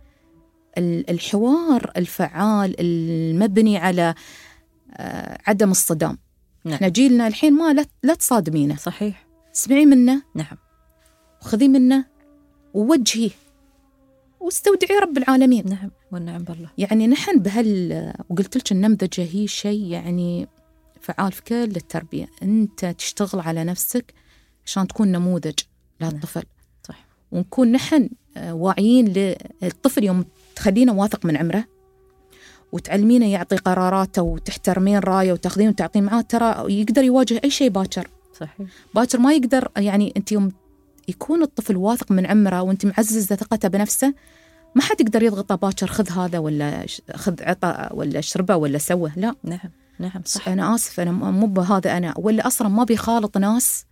الحوار الفعال المبني على آه عدم الصدام. نعم. احنا جيلنا الحين ما لا, لا تصادمينه. صحيح. اسمعي منه. نعم. وخذي منه ووجهيه واستودعي رب العالمين. نعم والنعم بالله. يعني نحن بهال وقلت لك النمذجة هي شيء يعني فعال في كل التربية. أنت تشتغل على نفسك عشان تكون نموذج للطفل. نعم. صح. ونكون نحن واعيين للطفل يوم تخلينه واثق من عمره وتعلمينه يعطي قراراته وتحترمين رايه وتاخذين وتعطين معاه، ترى يقدر يواجه أي شيء باكر. صحيح. باكر ما يقدر يعني أنت يوم يكون الطفل واثق من عمره وأنت معززة ثقته بنفسه ما حد يقدر يضغطه باكر خذ هذا ولا خذ عطا ولا اشربه ولا سوه. لا. نعم. نعم صح. أنا آسف أنا مو بهذا أنا، ولا أصلا ما بيخالط ناس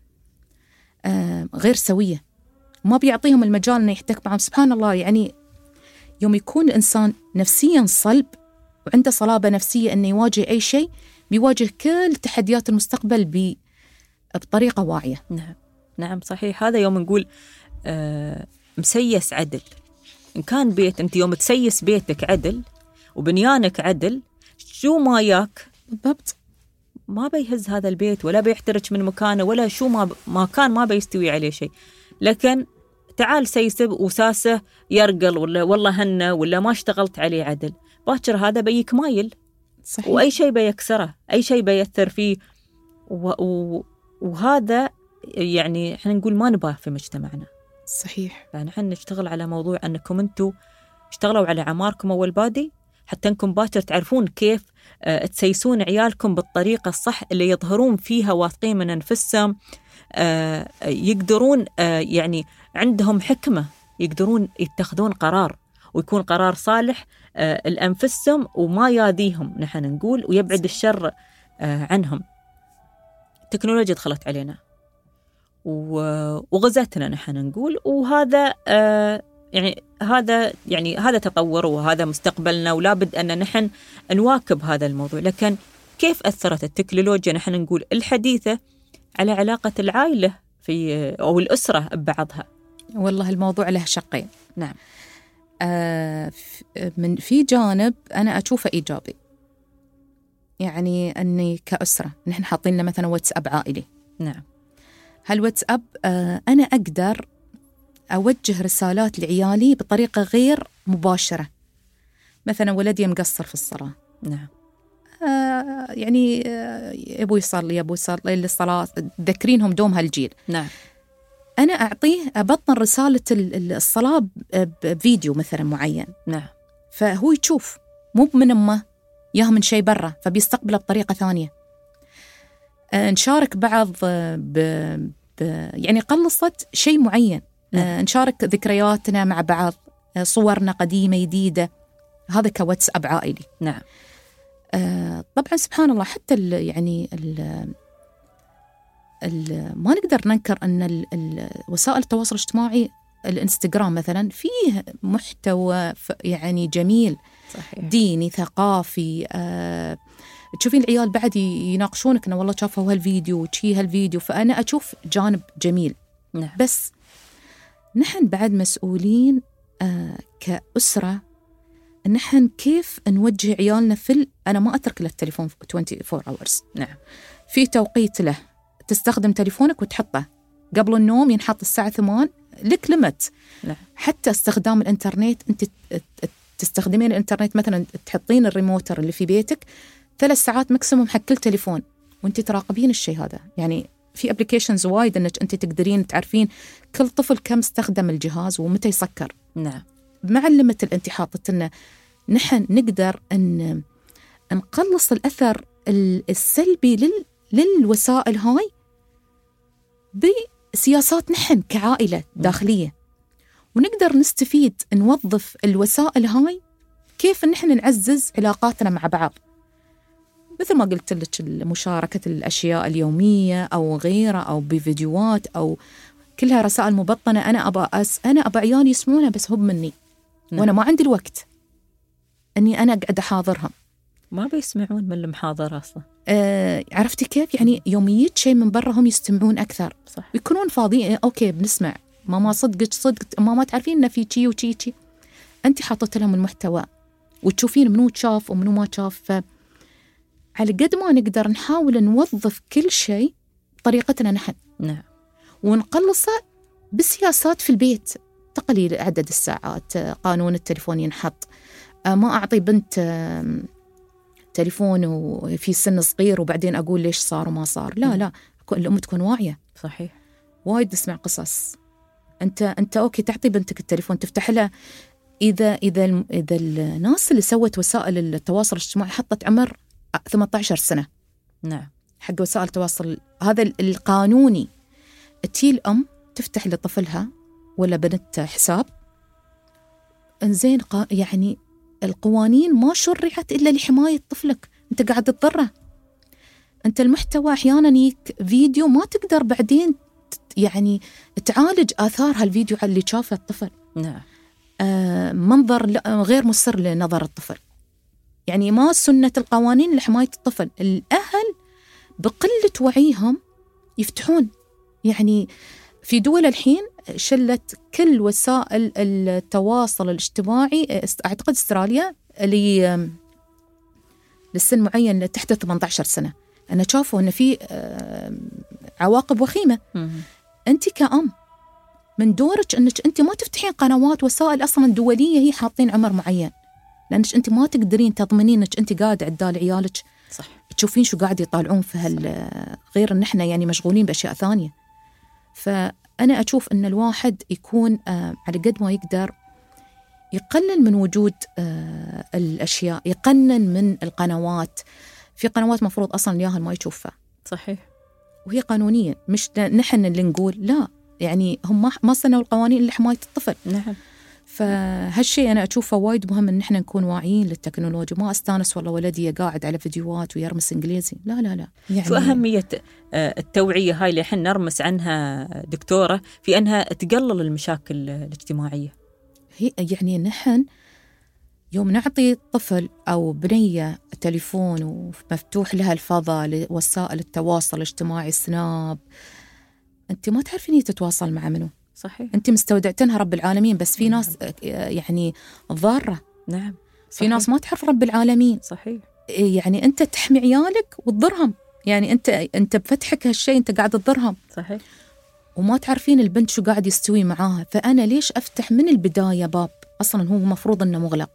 آه غير سوية، ما بيعطيهم المجال إنه يحتك معهم. سبحان الله يعني يوم يكون الإنسان نفسيا صلب وعنده صلابة نفسية إنه يواجه أي شيء، بيواجه كل تحديات المستقبل ب بطريقة واعية. نعم. نعم صحيح. هذا يوم نقول آه مسيس عدل. إن كان بيت أنت يوم تسيس بيتك عدل وبنيانك عدل، شو ما ياك بالضبط ما بيهز هذا البيت ولا بيحترج من مكانه ولا شو ما ما كان ما بيستوي عليه شيء. لكن تعال سيسب وساسه يرقل ولا والله هنه ولا ما اشتغلت عليه عدل، باكر هذا بيك مايل. صحيح. وأي شيء بيكسره، أي شيء بيأثر فيه، و... و... وهذا يعني احنا نقول ما نباه في مجتمعنا. صحيح. فنحن نشتغل على موضوع أنكم أنتوا اشتغلوا على عماركم أول بادي حتى أنكم باكر تعرفون كيف اه تسيسون عيالكم بالطريقة الصح اللي يظهرون فيها واثقين من أنفسهم، اه يقدرون اه يعني عندهم حكمة، يقدرون يتخذون قرار ويكون قرار صالح اه لأنفسهم وما ياذيهم نحن نقول ويبعد الشر اه عنهم. التكنولوجيا دخلت علينا وغزتنا نحن نقول، وهذا آه يعني هذا يعني هذا تطور وهذا مستقبلنا، ولا بد أن نحن نواكب هذا الموضوع. لكن كيف أثرت التكنولوجيا نحن نقول الحديثة على علاقة العائلة في أو الأسرة ببعضها؟ والله الموضوع له شقين. نعم. آه من في جانب أنا أشوفه إيجابي، يعني أني كأسرة نحن حاطين لنا مثلا واتساب عائلي. نعم. هالواتساب آه أنا أقدر أوجه رسالات لعيالي بطريقة غير مباشرة. مثلا ولدي مقصر في الصلاة. نعم. آه يعني آه أبوي يصلي أبوي يصلي للصلاة، ذكرينهم دوم هالجيل. نعم. أنا أعطيه أبطن رسالة الصلاة بفيديو مثلا معين. نعم. فهو يشوف مو من أمه ياه من شيء برا، فبيستقبله بطريقة ثانية. آه نشارك بعض ب... ب... يعني قلصت شيء معين. نعم. آه نشارك ذكرياتنا مع بعض، آه صورنا قديمة جديدة، هذا كواتساب عائلي. نعم. آه طبعا سبحان الله حتى ال يعني ال ال ما نقدر ننكر أن ال ال وسائل التواصل الاجتماعي الانستغرام مثلا فيه محتوى يعني جميل. صحيح. ديني ثقافي. آه تشوفين العيال بعد يناقشونك إنه والله شافوا هالفيديو وشي هالفيديو، فأنا أشوف جانب جميل. نعم. بس نحن بعد مسؤولين آه كأسرة، نحن كيف نوجه عيالنا في ال... أنا ما أترك له التليفون أربعة وعشرين hours. نعم. في توقيت له، تستخدم تليفونك وتحطه قبل النوم، ينحط الساعة ثمان، لك لمت. نعم. حتى استخدام الإنترنت، أنت تستخدمين الإنترنت مثلا تحطين الريموتر اللي في بيتك ثلاث ساعات ماكسيموم حق كل تليفون، وأنت تراقبين الشيء هذا. يعني في أبليكيشنز وايد أنك أنت تقدرين تعرفين كل طفل كم استخدم الجهاز ومتى يسكر. نعم. معلمة اللي أنت حاطت لنا نحن نقدر أن نقلص الأثر السلبي لل للوسائل هاي بسياسات نحن كعائلة داخلية، ونقدر نستفيد نوظف الوسائل هاي كيف نحن نعزز علاقاتنا مع بعض، مثل ما قلت لك مشاركة الأشياء اليومية أو غيرها أو بفيديوهات أو كلها رسائل مبطنة. أنا أبا أس أنا أبا عيالي يسمونها بس هب مني. نعم. وأنا ما عندي الوقت أني أنا قاعدة أحاضرهم، ما بيسمعون من المحاضرة أصلا. آه عرفتي كيف؟ يعني يوم يجي شيء من برا هم يستمعون أكثر. صح. يكونون فاضيين، أوكي بنسمع، ماما صدقت صدقت ماما تعرفين إن في شيء وشيء شيء، أنت حاطت لهم المحتوى وتشوفين منو شاف ومنو ما شاف. فعلى قد ما نقدر نحاول نوظف كل شيء بطريقتنا نحن. نعم. ونقلصه بسياسات في البيت، تقليل عدد الساعات، قانون التليفون ينحط، ما أعطي بنت تليفون وفي سن صغير وبعدين أقول ليش صار وما صار. لا لا، الأم تكون واعية. صحيح. وايد تسمع قصص. أنت أنت أوكي تعطي بنتك التليفون تفتح لها، إذا إذا إذا الناس اللي سوت وسائل التواصل الاجتماعي حطت عمر ثمانية عشر سنة. نعم. حق وسائل التواصل هذا القانوني، تي الأم تفتح لطفلها ولا بنت حساب، إنزين يعني القوانين ما شرعت إلا لحماية طفلك، أنت قاعد تضره. أنت المحتوى أحيانا يك فيديو ما تقدر بعدين يعني تعالج آثار هالفيديو على اللي شافه الطفل. نعم. آه منظر غير مسر لنظر الطفل. يعني ما سنة القوانين لحماية الطفل. الأهل بقلة وعيهم يفتحون، يعني في دول الحين شلت كل وسائل التواصل الاجتماعي، أعتقد استراليا اللي للسن معين تحت ثمانية عشر سنة. أنا شافوا أن في عواقب وخيمة. أنت كأم من دورك أنك أنت ما تفتحين قنوات وسائل أصلا دولية هي حاطين عمر معين، لأنك أنت ما تقدرين تضمنين أنك أنت قاعدة عدال عيالك. صح. تشوفين شو قاعد يطالعون في هال، غير أن احنا يعني مشغولين بأشياء ثانية. فأنا أشوف أن الواحد يكون آه على قد ما يقدر يقلل من وجود آه الأشياء، يقنن من القنوات. في قنوات مفروض أصلا الياهل ما يشوفها. صحيح. وهي قانونية، مش نحن اللي نقول لا، يعني هم ما صنعوا القوانين لحماية الطفل. نعم. فهالشيء أنا أشوفه وايد مهم إن إحنا نكون واعيين للتكنولوجيا. ما أستانس والله ولدي قاعد على فيديوهات ويرمس إنجليزي، لا لا لا. يعني شو أهمية التوعية هاي اللي إحنا نرمس عنها دكتورة في أنها تقلل المشاكل الاجتماعية؟ هي يعني نحن يوم نعطي طفل أو بنية تليفون ومفتوح لها الفضاء لوسائل التواصل الاجتماعي سناب، أنت ما تعرفين هي تتواصل مع منو. صحيح. أنت مستودعتنها رب العالمين، بس في ناس يعني ضارة. نعم. صحيح. في ناس ما تعرف رب العالمين. صحيح. يعني أنت تحمي عيالك وتضرهم، يعني أنت أنت بفتحك هالشيء أنت قاعد تضرهم. صحيح. وما تعرفين البنت شو قاعد يستوي معاها، فأنا ليش أفتح من البداية باب أصلاً هو مفروض أنه مغلق.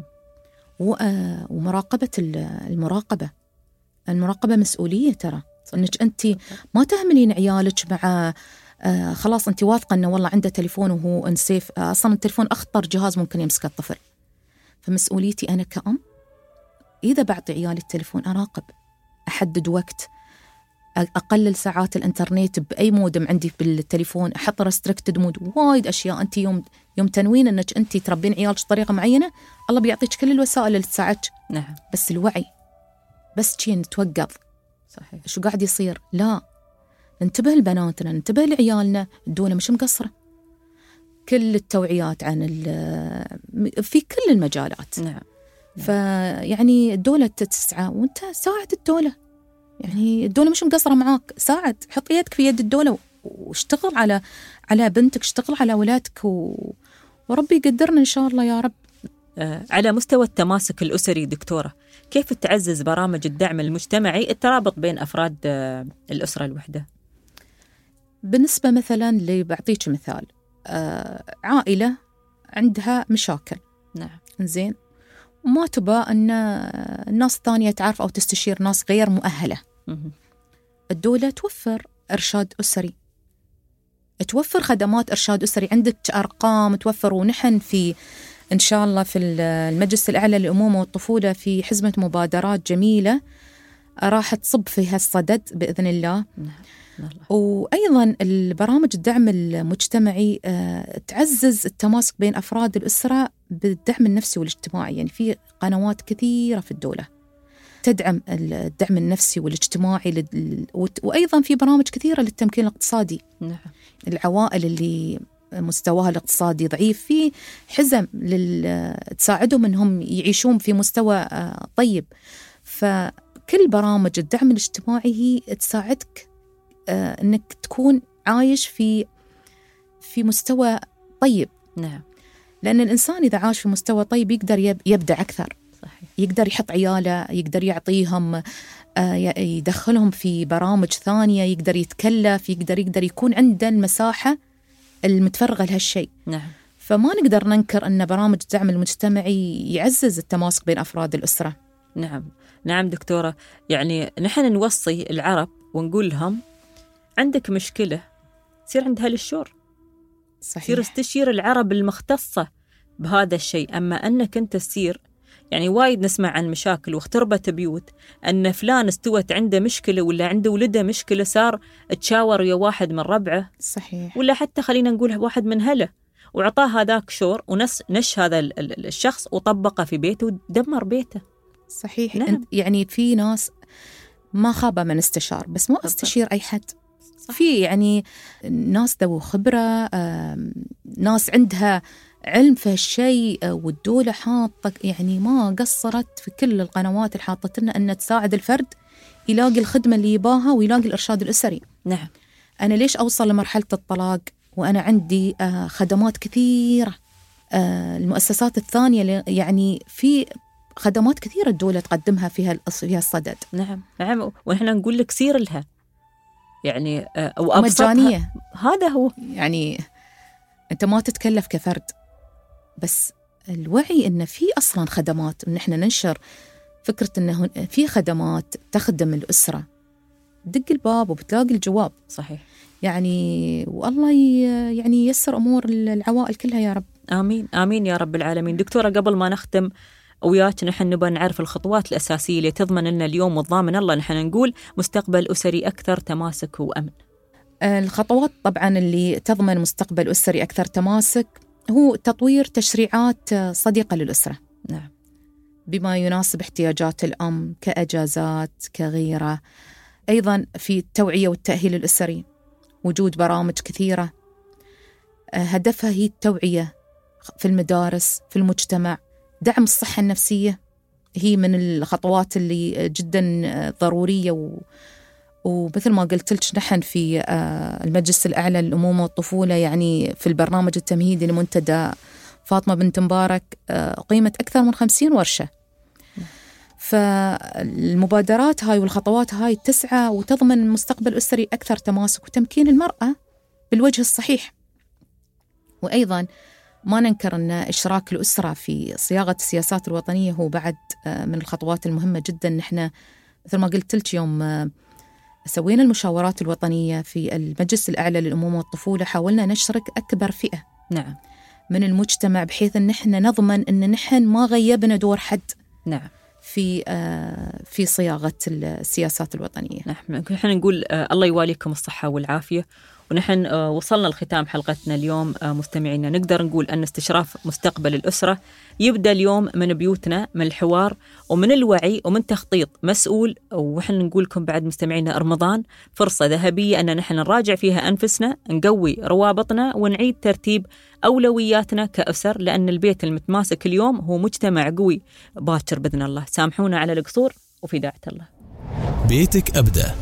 ومراقبة المراقبة المراقبة مسؤولية ترى. أنك أنت ما تهملين عيالك مع آه خلاص أنت واثقة أنه والله عنده تليفون وهو انسيف. آه أصلاً التليفون أخطر جهاز ممكن يمسك الطفل. فمسؤوليتي أنا كأم إذا بعطي عيالي التليفون أراقب، أحدد وقت، أقلل ساعات الإنترنت بأي مودم عندي بالتليفون، أحط ريستريكتد مود. وايد أشياء أنت يوم يوم تنوين أنك أنت تربين عيالك بطريقة معينة الله بيعطيك كل الوسائل اللي تساعدك. نعم. بس الوعي، بس شيء نتوقف. صحيح. شو قاعد يصير؟ لا، ننتبه لبناتنا، ننتبه لعيالنا. الدولة مش مقصرة، كل التوعيات عن في كل المجالات. نعم. فيعني الدولة تسعى وانت ساعد الدولة. يعني الدولة مش مقصرة معاك، ساعد، حط يدك في يد الدولة واشتغل على على بنتك، اشتغل على أولادك و... وربي يقدرنا إن شاء الله يا رب. آه على مستوى التماسك الأسري دكتورة، كيف تعزز برامج الدعم المجتمعي الترابط بين أفراد آه الأسرة الوحدة؟ بالنسبة مثلا اللي بعطيك مثال، آه عائلة عندها مشاكل. نعم. زين، وما تبى أن الناس الثانية تعرف أو تستشير ناس غير مؤهلة. الدولة توفر إرشاد أسري، توفر خدمات إرشاد أسري، عندك أرقام توفر. ونحن في إن شاء الله في المجلس الأعلى للأمومة والطفولة في حزمة مبادرات جميلة راح تصب فيها الصدد بإذن الله. وأيضا البرامج الدعم المجتمعي تعزز التماسك بين أفراد الأسرة بالدعم النفسي والاجتماعي. يعني في قنوات كثيرة في الدولة تدعم الدعم النفسي والاجتماعي، وأيضا في برامج كثيرة للتمكين الاقتصادي. نعم. العوائل اللي مستواها الاقتصادي ضعيف في حزم تساعدهم أنهم يعيشون في مستوى طيب. فكل برامج الدعم الاجتماعي هي تساعدك أنك تكون عايش في في مستوى طيب. نعم. لأن الإنسان إذا عاش في مستوى طيب يقدر يبدع أكثر. صحيح. يقدر يحط عياله، يقدر يعطيهم، يدخلهم في برامج ثانية، يقدر يتكلف، يقدر يقدر يكون عنده المساحة المتفرغة لهالشيء. نعم. فما نقدر ننكر أن برامج الدعم المجتمعي يعزز التماسك بين أفراد الأسرة. نعم. نعم دكتورة، يعني نحن نوصي العرب ونقول لهم عندك مشكلة سير عند أهل الشور. صحيح. سير استشير العرب المختصة بهذا الشيء. أما أنك أنت تسير، يعني وايد نسمع عن مشاكل واختربت بيوت أن فلان استوت عنده مشكلة ولا عنده ولده مشكلة، صار تشاور ويا واحد من ربعه. صحيح. ولا حتى خلينا نقول واحد من هله وعطاه هذاك شور ونس نش هذا الشخص وطبقه في بيته ودمر بيته. صحيح. نعم. يعني في ناس ما خاب من استشار، بس ما استشير أي حد. صح. في يعني ناس ذو خبرة، ناس عندها علم في هالشيء، والدولة حاطة يعني ما قصرت في كل القنوات اللي حاطت لنا أن تساعد الفرد يلاقي الخدمة اللي يباها ويلاقي الإرشاد الأسري. نعم. أنا ليش أوصل لمرحلة الطلاق وأنا عندي خدمات كثيرة؟ المؤسسات الثانية يعني في خدمات كثيرة الدولة تقدمها فيها فيها الصدد. نعم. نعم. ونحن نقول لك سير لها، يعني مجانية. هذا هو، يعني أنت ما تتكلف كفرد، بس الوعي إن في أصلاً خدمات، إن إحنا ننشر فكرة إنه في خدمات تخدم الأسرة. دق الباب وبتلاقي الجواب. صحيح. يعني والله يعني يسر أمور العوائل كلها يا رب. آمين آمين يا رب العالمين. دكتورة، قبل ما نختم وياك نحن نبغى نعرف الخطوات الأساسية اللي تضمن لنا اليوم والضامن الله نحن نقول مستقبل أسري أكثر تماسك وأمن. الخطوات طبعاً اللي تضمن مستقبل أسري أكثر تماسك، هو تطوير تشريعات صديقة للأسرة. نعم. بما يناسب احتياجات الأم كأجازات كغيرة. أيضا في التوعية والتأهيل الأسري وجود برامج كثيرة هدفها هي التوعية في المدارس في المجتمع. دعم الصحة النفسية هي من الخطوات اللي جدا ضرورية و... ومثل ما قلت لك نحن في المجلس الأعلى للأمومة والطفولة يعني في البرنامج التمهيدي لمنتدى فاطمة بنت مبارك قيمت أكثر من خمسين ورشة. فالمبادرات هاي والخطوات هاي تسعى وتضمن مستقبل أسري أكثر تماسك وتمكين المرأة بالوجه الصحيح. وأيضا ما ننكر أن إشراك الأسرة في صياغة السياسات الوطنية هو بعد من الخطوات المهمة جدا. نحن مثل ما قلت لك يوم سوينا المشاورات الوطنية في المجلس الأعلى للأمومة والطفولة حاولنا نشرك أكبر فئة نعم من المجتمع بحيث أن نحن نضمن أن نحن ما غيبنا دور حد نعم في في صياغة السياسات الوطنية. نحن نحن نقول الله يواليكم الصحة والعافية. ونحن وصلنا لختام حلقتنا اليوم مستمعينا. نقدر نقول أن استشراف مستقبل الأسرة يبدأ اليوم من بيوتنا، من الحوار ومن الوعي ومن تخطيط مسؤول. وحن نقول لكم بعد مستمعينا رمضان فرصة ذهبية أن نحن نراجع فيها أنفسنا، نقوي روابطنا ونعيد ترتيب أولوياتنا كأسر، لأن البيت المتماسك اليوم هو مجتمع قوي باكر بإذن الله. سامحونا على القصور وفي داعة الله. بيتك أبدأ